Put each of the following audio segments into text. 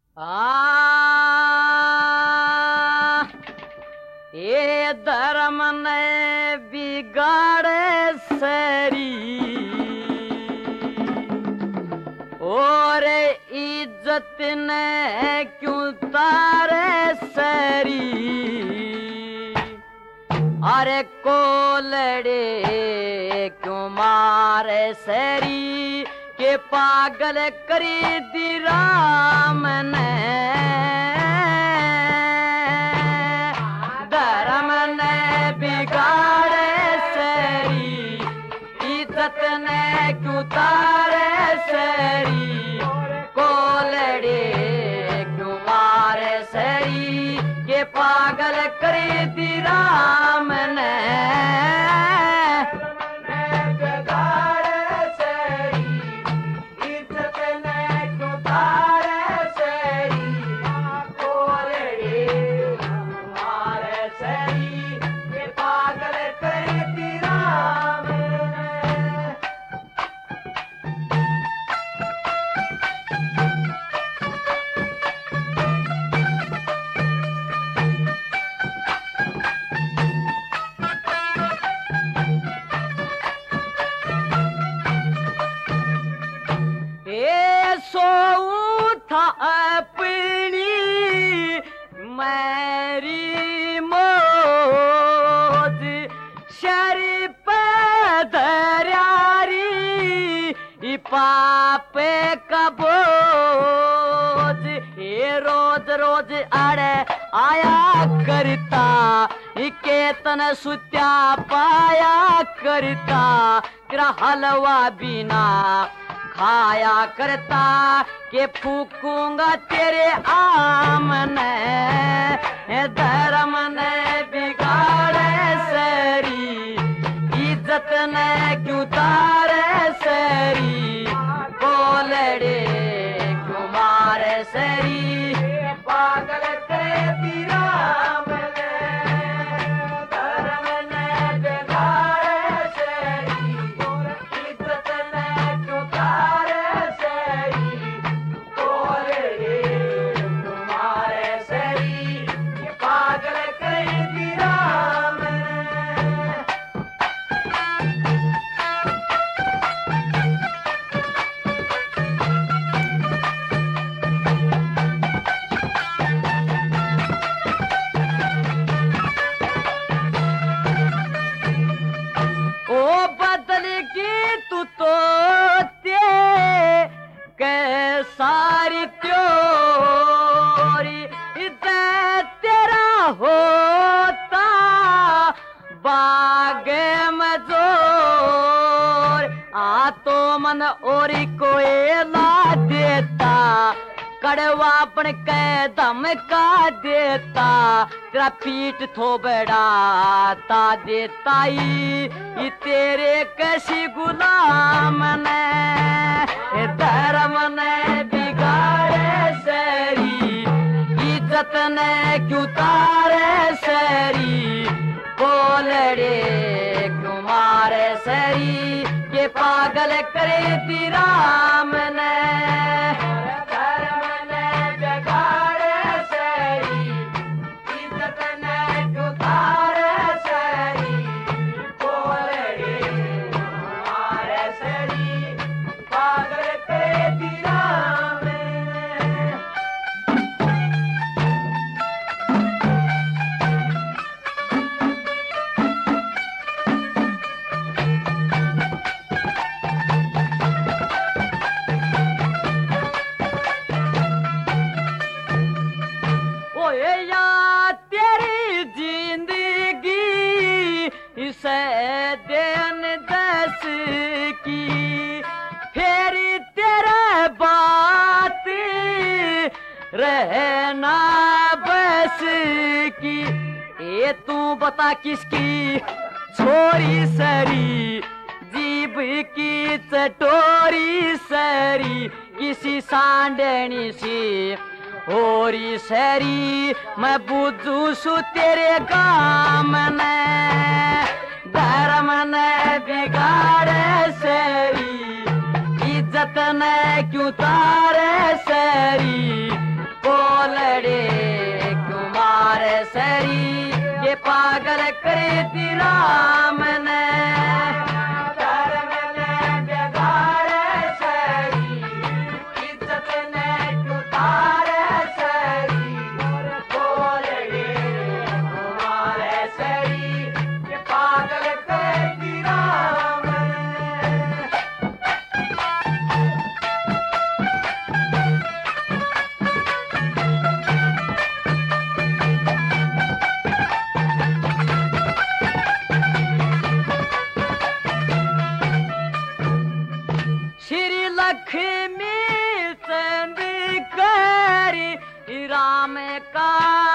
ये धर्म ने बिगाड़े सरी और इज्जत ने क्यों तारे सरी। अरे कोलड़े क्यों मारे सरी के पागल करी दी राम ने। धर्म ने बिगाड़े सरी इज्जत ने क्यों तारे सरी। कोलड़े क्यों मारे सरी के पागल करी दी राम ने। अपनी मेरी मौज शरीफ दरियारी पापे का बोझ। ये रोज रोज अड़े आया करता केतन सुत्या पाया करता। तेरा हलवा बिना खाया करता के फूकूंगा तेरे आमने। धर्म ने बिगाड़े सरी इज्जत ने क्यों तारे सरी। कोलड़े क्यों मारे सरी पागल तेरी राम ने। धर्म ने बिगाड़े सरी इज्जत ने क्यों तारे सरी। कोलड़े क्यों मारे सरी पागल तेरी राम ने। ओ बदल की तू तो सारी त्योरी तेरा होता बागे मजोर। आ तो मन और कोई ला देता कड़वापन के धमका देता। तेरा पीठ थो बढ़ाता देता ही तेरे कैसी गुलाम ने। धर्म ने बिगाड़े सरी इज्जत ने क्यों तारे सरी। कोलड़े क्यों मारे सरी के पागल करे ती राम ने। तेरी जिंदगी से देन दस की फेरी तेरे बात रहना बस की। ये तू बता किसकी छोरी सरी जीभ की चटोरी सरी। किसी सांडनी सी होरी सरी मैं बुझू सु तेरे काम ने। धर्म ने बिगाड़े सरी इज्जत ने क्यों तारे सरी। सामने लक्ष्मी चंद करी राम का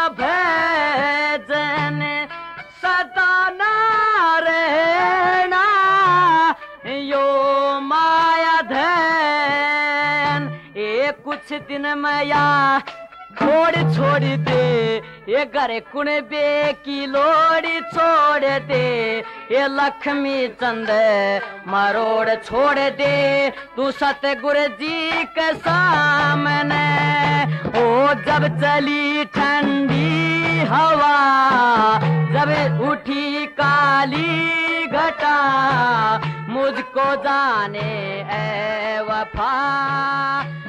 भजन सदा नारायणा यो माया धन। ये कुछ दिन मैया छोड़ दे ये घर कुणबे की लोड़ी छोड़ दे ये लक्ष्मी चंद मरोड़ छोड़ दे तू सतगुरु जी के सामने। ओ जब चली ठंडी हवा जब उठी काली घटा मुझको जाने ए वफा